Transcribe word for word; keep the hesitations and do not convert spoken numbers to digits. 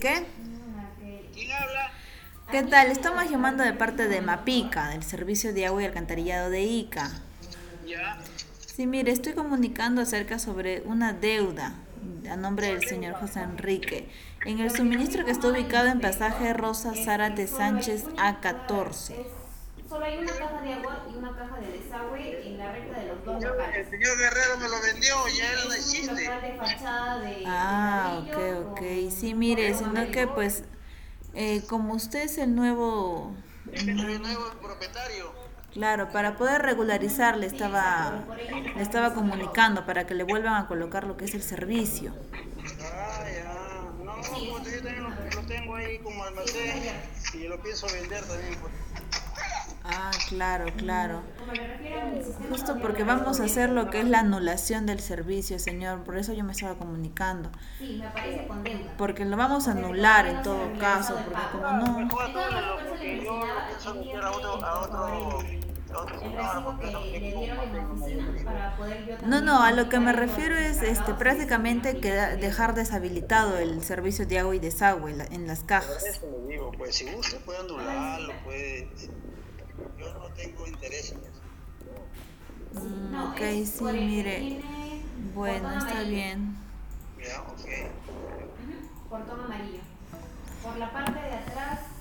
Enrique. ¿Quién habla? ¿Qué tal? Estamos llamando de parte de MAPICA, del Servicio de Agua y Alcantarillado de Ica. Ya. Sí, mire, estoy comunicando acerca sobre una deuda a nombre del ¿Cuál señor deuda? José Enrique en el suministro que está ubicado en pasaje Rosa Zárate Sánchez A catorce. Solo hay una caja de agua y una caja de desagüe en la recta de los El dos señor, locales. el señor Guerrero me lo vendió, ya él no Es un existe. local de fachada de, de Ah, ok, ladrillo ok. Sí, con mire, correo sino que amarillo. pues eh, como usted es el nuevo, Es que soy el nuevo propietario. claro, para poder regularizar le Sí, exacto, estaba, por ello le le estamos estaba diciendo. comunicando para que le vuelvan a colocar lo que es el servicio. Ah, ya. No, Sí, como te digo, es también una lo, lo tengo ahí como Sí, es almacén ayer. y lo pienso vender también. Pues. Ah, claro, claro. Como le refiero al sistema Justo de porque agua vamos a es hacer el lo que es la trabajo. anulación del servicio, señor. Por eso yo me estaba comunicando. Sí, me aparece con deuda. Porque lo vamos O a sea que anular todavía en no se ha todo regularizado caso. el Porque pago. como Ya, no... mejor De todas anúlelo formas, por eso le porque yo lo mencionaba, pienso vender a otro, envíenme a por favor otro, el, a otro el señor recibo porque que eso le es como dieron en la tengo medio oficina lío. para poder yo No, también no, a lo que me comunicar eso a refiero los es este encargados y decirle ¿no? prácticamente que ya queda, se dio. dejar deshabilitado el servicio de agua y desagüe en la- en las Por cajas. eso le digo, pues si usted puede ¿La anularlo, visita? puede... Yo no tengo interés en eso. Sí, Mm, no, ok, es sí, por el que mire. tiene Bueno, portón está amarillo. bien. Ya, ok. Ujú, portón amarillo. Por la parte de atrás